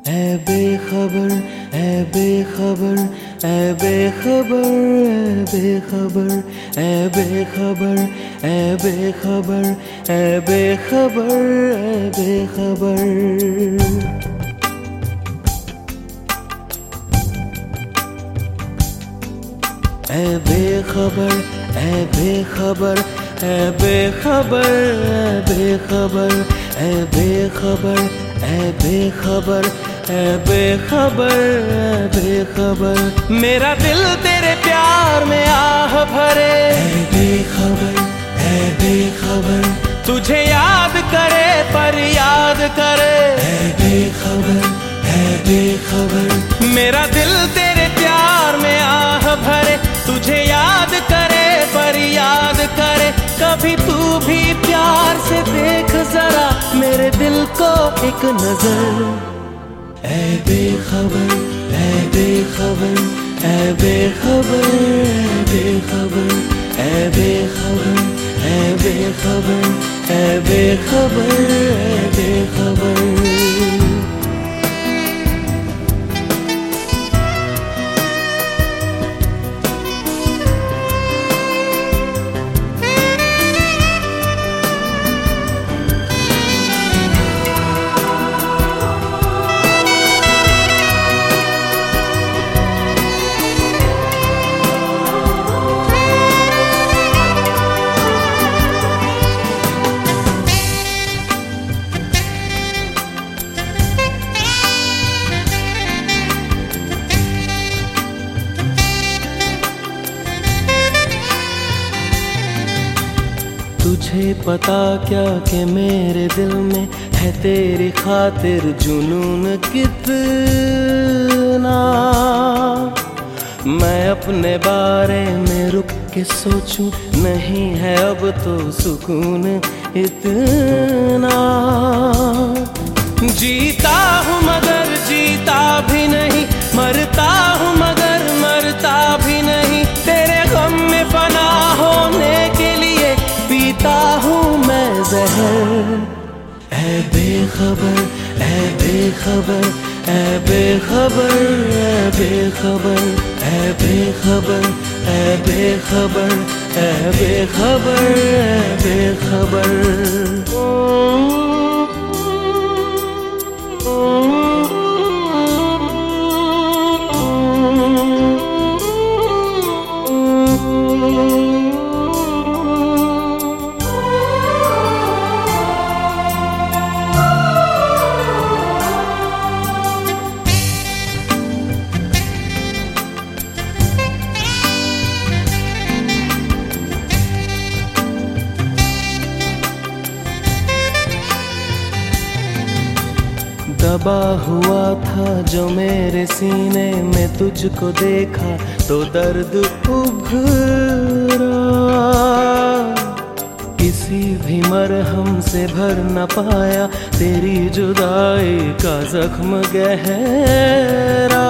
ऐ बेखबर, ऐ बेखबर, ऐ बेखबर, ऐ बेखबर, ऐ बेखबर, ऐ बेखबर, ऐ बेखबर, ऐ बेखबर, ऐ बेखबर, ऐ बेखबर, ऐ बेखबर, ऐ बेखबर, ऐ बेखबर, ऐ बेखबर, ऐ बेखबर, मेरा दिल तेरे प्यार में आह भरे। ऐ बेखबर, ऐ बेखबर, तुझे याद करे पर याद करे। ऐ बेखबर, ऐ बेखबर, मेरा दिल तेरे प्यार में आह भरे। तुझे याद करे पर याद करे, कभी तू भी प्यार से देख जरा मेरे दिल को एक नजर। ऐ बेखबर, ऐ बेखबर, ऐ बेखबर, ऐ बेखबर, ऐ बेखबर, ऐ बेखबर, ऐ बेखबर, ऐ बेखबर। तुझे पता क्या कि मेरे दिल में है तेरी खातिर जुनून कितना। मैं अपने बारे में रुक के सोचूं, नहीं है अब तो सुकून इतना। जीता हूँ मगर जीता भी नहीं, मरता हूँ मगर मरता भी नहीं। तेरे गम में फना होने के लिए पीता हूँ मैं जहर। ऐ बेखबर, ऐ बेखबर, ऐ बेखबर, ऐ बेखबर, ऐ बेखबर, ऐ बेखबर, ऐ बेखबर, ऐ बेखबर। दबा हुआ था जो मेरे सीने में, तुझको देखा तो दर्द उभरा। किसी भी मरहम से भर न पाया तेरी जुदाई का जख्म गहरा।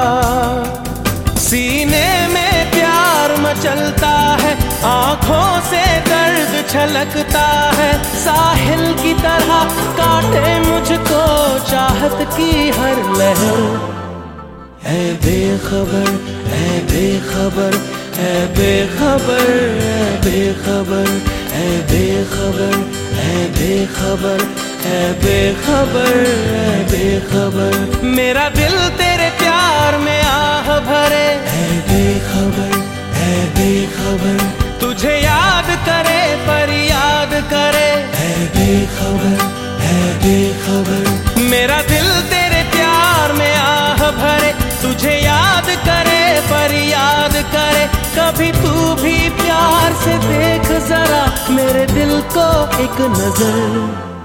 सीने में प्यार मचलता है, आंखों से दर्द छलकता है। साहिल की तरह काटे मुझको चाहत की हर लहर। ऐ बेखबर, ऐ बेखबर, ऐ बेखबर, ऐ बेखबर, ऐ बेखबर, ऐ बेखबर, ऐ बेखबर, ऐ बेखबर, मेरा दिल तेरे प्यार में आह भरे। ऐ बेखबर, ऐ बेखबर, तुझे याद करे पर याद करे। ऐ बेखबर, ऐ बेखबर, मेरा दिल तेरे प्यार में आह भरे। तुझे याद करे पर याद करे, कभी तू भी प्यार से देख जरा मेरे दिल को एक नजर।